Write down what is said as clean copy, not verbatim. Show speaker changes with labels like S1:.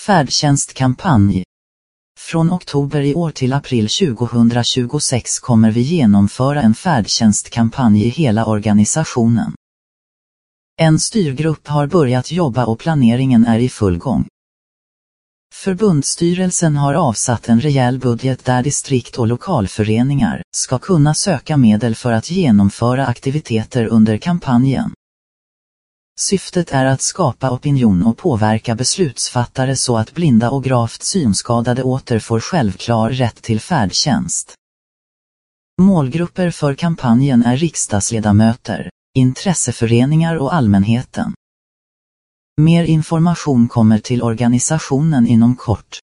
S1: Färdtjänstkampanj. Från oktober i år till april 2026 kommer vi genomföra en färdtjänstkampanj i hela organisationen. En styrgrupp har börjat jobba och planeringen är i full gång. Förbundsstyrelsen har avsatt en rejäl budget där distrikt och lokalföreningar ska kunna söka medel för att genomföra aktiviteter under kampanjen. Syftet är att skapa opinion och påverka beslutsfattare så att blinda och gravt synskadade åter får självklar rätt till färdtjänst. Målgrupper för kampanjen är riksdagsledamöter, intresseföreningar och allmänheten. Mer information kommer till organisationen inom kort.